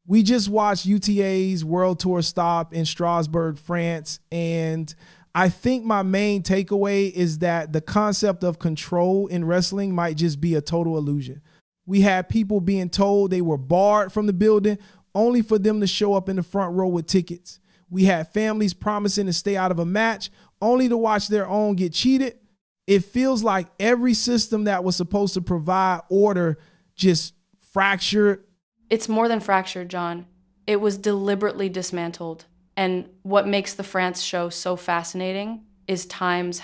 We just watched UTA's World Tour stop in Strasbourg, France, and I think my main takeaway is that the concept of control in wrestling might just be a total illusion. We had people being told they were barred from the building only for them to show up in the front row with tickets. We had families promising to stay out of a match only to watch their own get cheated. It feels like every system that was supposed to provide order just fractured. It's more than fractured, John. It was deliberately dismantled. And what makes the France show so fascinating is times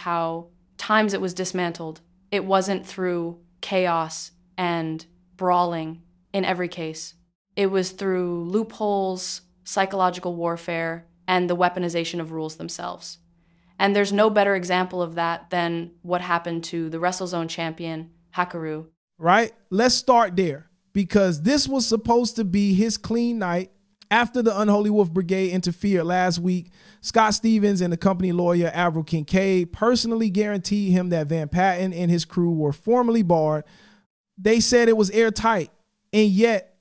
it was dismantled. It wasn't through chaos and brawling in every case. It was through loopholes, psychological warfare, and the weaponization of rules themselves. And there's no better example of that than what happened to the WrestleZone champion, Hikaru. Right? Let's start there, because this was supposed to be his clean night. After the Unholy Wolf Brigade interfered last week, Scott Stevens and the company lawyer Avril Kincaid personally guaranteed him that Van Patten and his crew were formally barred. They said it was airtight, and yet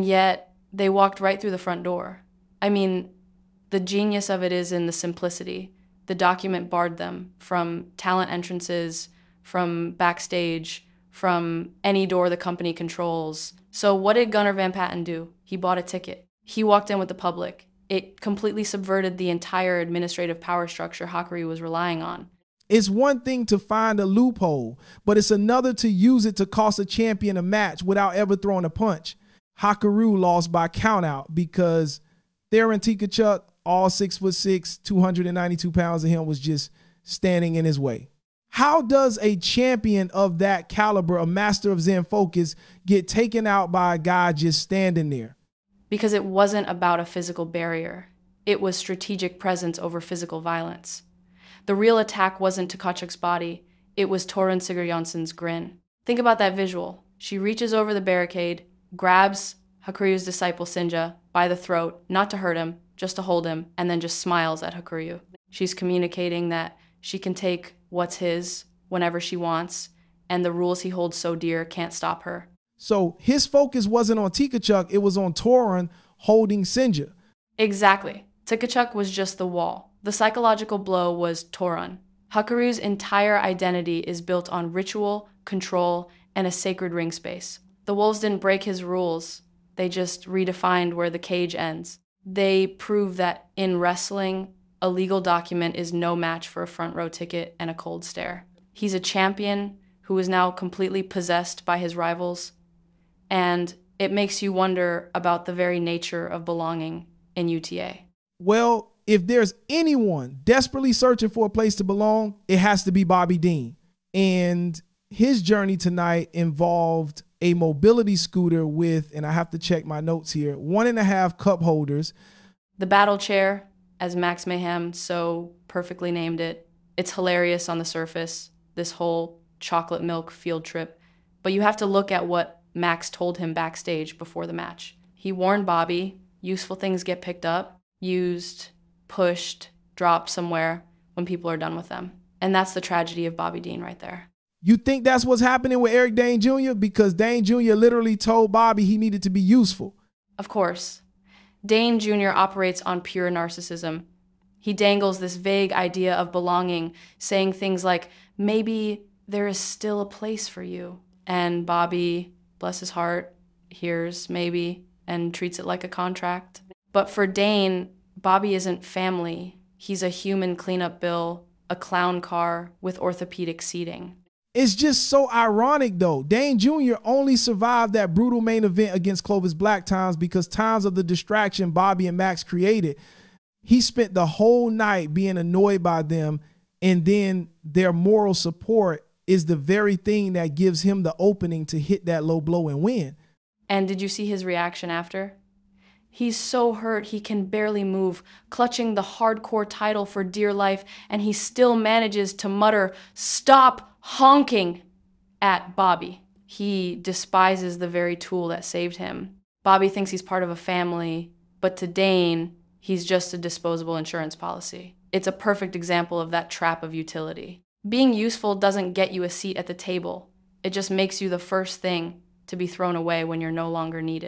they walked right through the front door. I mean, the genius of it is in the simplicity. The document barred them from talent entrances, from backstage, from any door the company controls. So what did Gunnar Van Patten do? He bought a ticket. He walked in with the public. It completely subverted the entire administrative power structure Hikaru was relying on. It's one thing to find a loophole, but it's another to use it to cost a champion a match without ever throwing a punch. Hikaru lost by countout because Theron Tikachuk, all 6'6", 292 pounds of him, was just standing in his way. How does a champion of that caliber, a master of Zen focus, get taken out by a guy just standing there? Because it wasn't about a physical barrier. It was strategic presence over physical violence. The real attack wasn't Tkachuk's body. It was Torun Sigurjonsson's grin. Think about that visual. She reaches over the barricade, grabs Hikaru's disciple Sinja by the throat, not to hurt him, just to hold him, and then just smiles at Hikaru. She's communicating that she can take what's his whenever she wants, and the rules he holds so dear can't stop her. So his focus wasn't on Tikachuk, it was on Torun holding Sinja. Exactly. Tikachuk was just the wall. The psychological blow was Torun. Hikaru's entire identity is built on ritual, control, and a sacred ring space. The Wolves didn't break his rules. They just redefined where the cage ends. They prove that in wrestling, a legal document is no match for a front row ticket and a cold stare. He's a champion who is now completely possessed by his rivals, and it makes you wonder about the very nature of belonging in UTA. Well, if there's anyone desperately searching for a place to belong, it has to be Bobby Dean. And his journey tonight involved a mobility scooter with, and I have to check my notes here, 1.5 cup holders. The battle chair, as Max Mayhem so perfectly named it. It's hilarious on the surface, this whole chocolate milk field trip. But you have to look at what Max told him backstage before the match. He warned Bobby, useful things get picked up, used, pushed, dropped somewhere when people are done with them. And that's the tragedy of Bobby Dean right there. You think that's what's happening with Eric Dane Jr.? Because Dane Jr. literally told Bobby he needed to be useful. Of course. Dane Jr. operates on pure narcissism. He dangles this vague idea of belonging, saying things like, maybe there is still a place for you. And Bobby, bless his heart, hears maybe and treats it like a contract. But for Dane, Bobby isn't family. He's a human cleanup bill, a clown car with orthopedic seating. It's just so ironic, though. Dane Jr. only survived that brutal main event against Clovis Black times because times of the distraction Bobby and Max created. He spent the whole night being annoyed by them, and then their moral support is the very thing that gives him the opening to hit that low blow and win. And did you see his reaction after? He's so hurt he can barely move, clutching the hardcore title for dear life, and he still manages to mutter, "Stop honking," at Bobby. He despises the very tool that saved him. Bobby thinks he's part of a family, but to Dane, he's just a disposable insurance policy. It's a perfect example of that trap of utility. Being useful doesn't get you a seat at the table. It just makes you the first thing to be thrown away when you're no longer needed.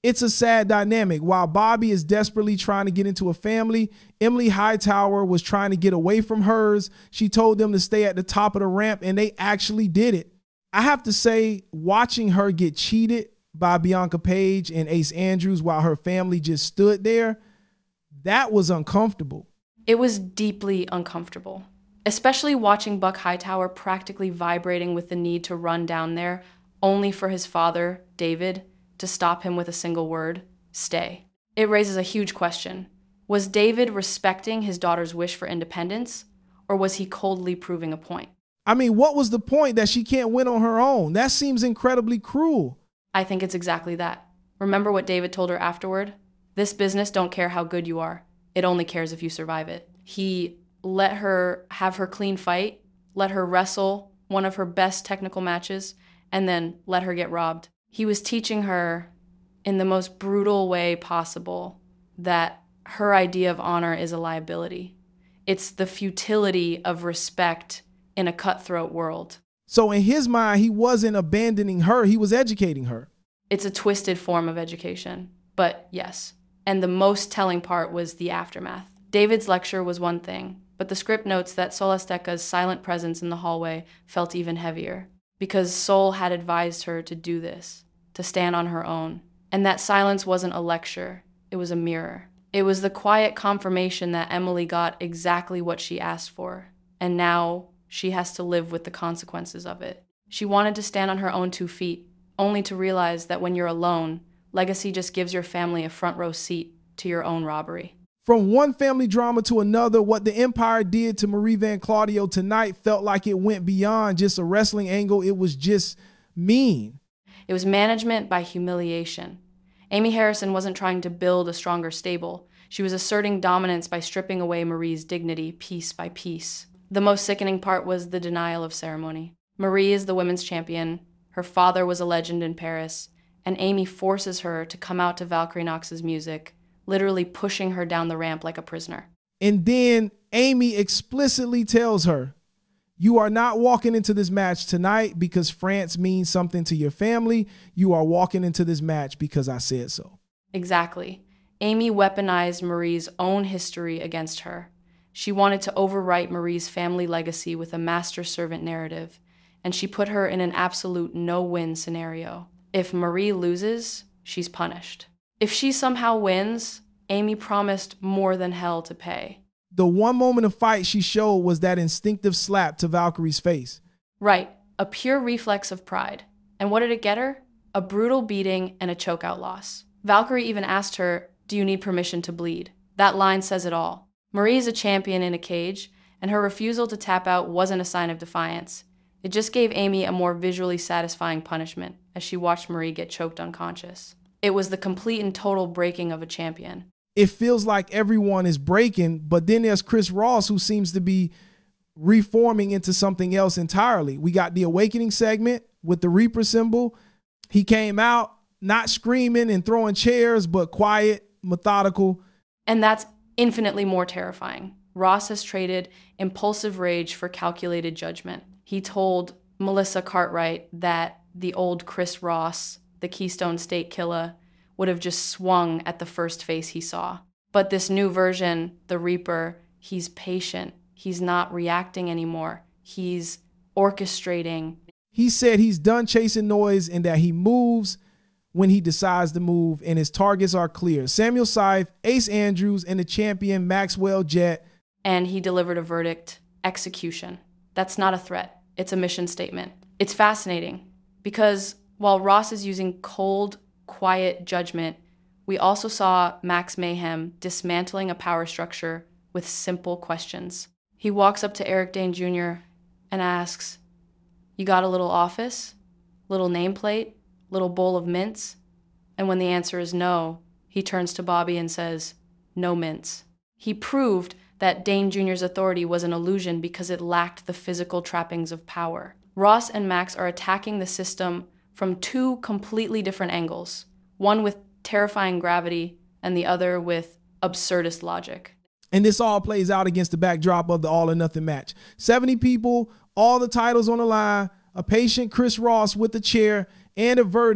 It's a sad dynamic. While Bobby is desperately trying to get into a family, Emily Hightower was trying to get away from hers. She told them to stay at the top of the ramp, and they actually did it. I have to say, watching her get cheated by Bianca Paige and Ace Andrews while her family just stood there, that was uncomfortable. It was deeply uncomfortable, especially watching Buck Hightower practically vibrating with the need to run down there, only for his father, David, to stop him with a single word: stay. It raises a huge question. Was David respecting his daughter's wish for independence, or was he coldly proving a point? I mean, what was the point that she can't win on her own? That seems incredibly cruel. I think it's exactly that. Remember what David told her afterward? This business don't care how good you are. It only cares if you survive it. He let her have her clean fight, let her wrestle one of her best technical matches, and then let her get robbed. He was teaching her in the most brutal way possible that her idea of honor is a liability. It's the futility of respect in a cutthroat world. So in his mind, he wasn't abandoning her, he was educating her. It's a twisted form of education, but yes. And the most telling part was the aftermath. David's lecture was one thing, but the script notes that Sol Azteca's silent presence in the hallway felt even heavier, because Sol had advised her to do this, to stand on her own. And that silence wasn't a lecture, it was a mirror. It was the quiet confirmation that Emily got exactly what she asked for, and now she has to live with the consequences of it. She wanted to stand on her own 2 feet, only to realize that when you're alone, legacy just gives your family a front row seat to your own robbery. From one family drama to another, what the Empire did to Marie Van Claudio tonight felt like it went beyond just a wrestling angle. It was just mean. It was management by humiliation. Amy Harrison wasn't trying to build a stronger stable. She was asserting dominance by stripping away Marie's dignity piece by piece. The most sickening part was the denial of ceremony. Marie is the women's champion. Her father was a legend in Paris. And Amy forces her to come out to Valkyrie Knox's music, literally pushing her down the ramp like a prisoner. And then Amy explicitly tells her, you are not walking into this match tonight because France means something to your family. You are walking into this match because I said so. Exactly. Amy weaponized Marie's own history against her. She wanted to overwrite Marie's family legacy with a master-servant narrative, and she put her in an absolute no-win scenario. If Marie loses, she's punished. If she somehow wins, Amy promised more than hell to pay. The one moment of fight she showed was that instinctive slap to Valkyrie's face. Right, a pure reflex of pride. And what did it get her? A brutal beating and a chokeout loss. Valkyrie even asked her, "Do you need permission to bleed?" That line says it all. Marie is a champion in a cage, and her refusal to tap out wasn't a sign of defiance. It just gave Amy a more visually satisfying punishment as she watched Marie get choked unconscious. It was the complete and total breaking of a champion. It feels like everyone is breaking, but then there's Chris Ross, who seems to be reforming into something else entirely. We got the Awakening segment with the Reaper symbol. He came out not screaming and throwing chairs, but quiet, methodical. And that's infinitely more terrifying. Ross has traded impulsive rage for calculated judgment. He told Melissa Cartwright that the old Chris Ross, the Keystone State Killer, would have just swung at the first face he saw. But this new version, the Reaper, he's patient. He's not reacting anymore. He's orchestrating. He said he's done chasing noise and that he moves when he decides to move, and his targets are clear: Samuel Scythe, Ace Andrews, and the champion Maxwell Jett. And he delivered a verdict: execution. That's not a threat. It's a mission statement. It's fascinating because while Ross is using cold, quiet judgment, we also saw Max Mayhem dismantling a power structure with simple questions. He walks up to Eric Dane Jr. and asks, "You got a little office? Little nameplate? Little bowl of mints?" And when the answer is no, he turns to Bobby and says, "No mints." He proved that Dane Jr.'s authority was an illusion because it lacked the physical trappings of power. Ross and Max are attacking the system from two completely different angles, one with terrifying gravity and the other with absurdist logic. And this all plays out against the backdrop of the All or Nothing match. 70 people, all the titles on the line, a patient Chris Ross with a chair, and a verdict.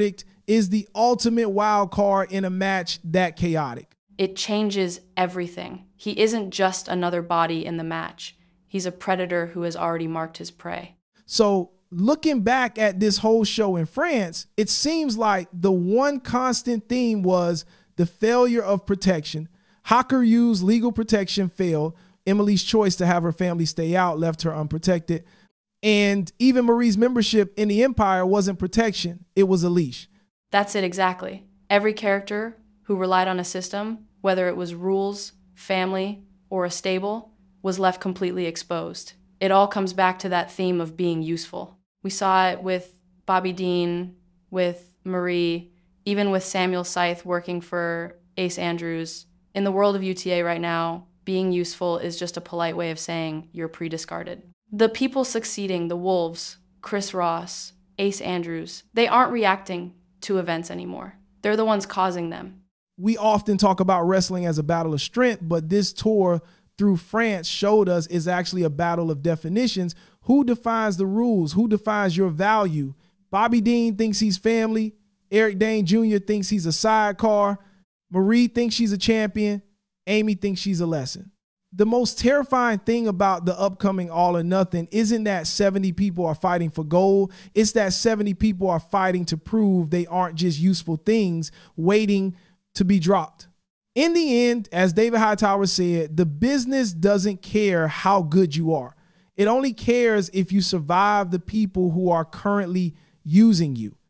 is the ultimate wild card in a match that chaotic. It changes everything. He isn't just another body in the match. He's a predator who has already marked his prey. So looking back at this whole show in France, it seems like the one constant theme was the failure of protection. Hakuryu's legal protection failed. Emily's choice to have her family stay out left her unprotected. And even Marie's membership in the Empire wasn't protection, it was a leash. That's it exactly. Every character who relied on a system, whether it was rules, family, or a stable, was left completely exposed. It all comes back to that theme of being useful. We saw it with Bobby Dean, with Marie, even with Samuel Scythe working for Ace Andrews. In the world of UTA right now, being useful is just a polite way of saying you're pre-discarded. The people succeeding, the Wolves, Chris Ross, Ace Andrews, they aren't reacting to events anymore. They're the ones causing them. We often talk about wrestling as a battle of strength, but this tour through France showed us is actually a battle of definitions. Who defines the rules? Who defines your value? Bobby Dean thinks he's family. Eric Dane Jr. thinks he's a sidecar. Marie thinks she's a champion. Amy thinks she's a lesson. The most terrifying thing about the upcoming All or Nothing isn't that 70 people are fighting for gold. It's that 70 people are fighting to prove they aren't just useful things waiting to be dropped. In the end, as David Hightower said, the business doesn't care how good you are. It only cares if you survive the people who are currently using you.